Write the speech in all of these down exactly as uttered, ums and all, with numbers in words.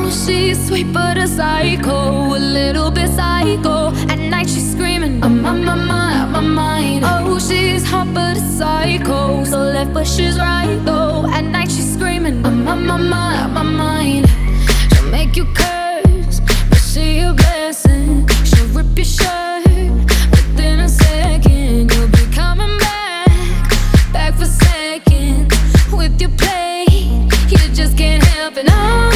Oh, she's sweet but a psycho, a little bit psycho. At night she's screaming, I'm on my mind, my mind. Oh, she's hot but a psycho, so left but she's right though. At night she's screaming, I'm on my mind, my mind. She'll make you curse, but she a blessing. She'll rip your shirt within a second. You'll be coming back, back for seconds with your play. You just can't help it, no,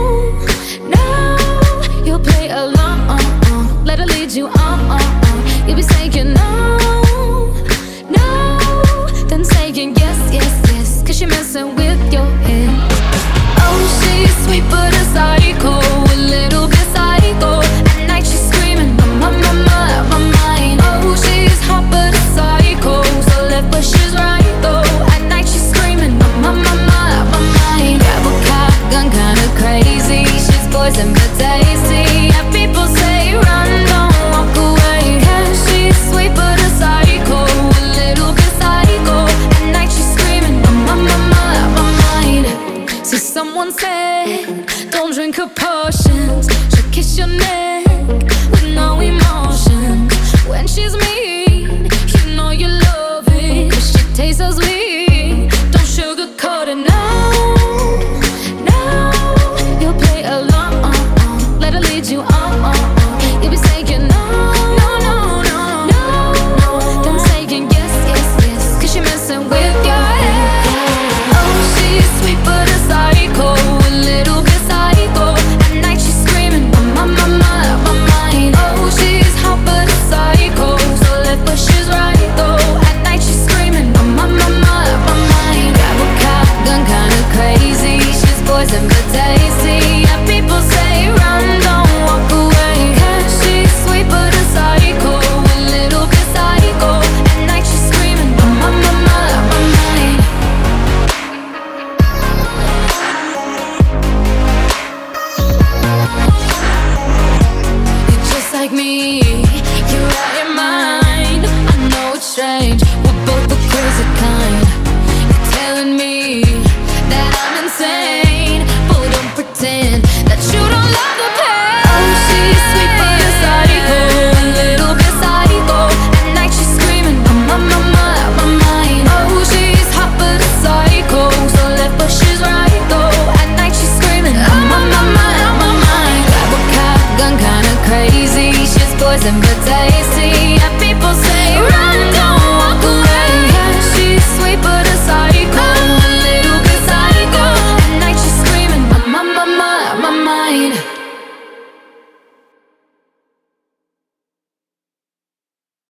no. You'll play along, let her lead you on, on, on. You'll be saying no, no, then saying yes, yes, yes, cause you're messing with your head. Oh, she's sweet but a psycho, a little bit psycho. At night she's screaming, I'm on my mind, my mind. Oh, she's hot but a psycho, so left but she's right though. At night she's screaming, I'm on my mind, my mind. Grab a cop gun, kinda crazy. She's poison but tasty. Yeah, people say run, don't walk away. Yeah, she's sweet but a psycho, a little bit psycho. At night she's screaming, I'm on my mind, my mind. See, someone said don't drink her potions, she'll kiss your neck.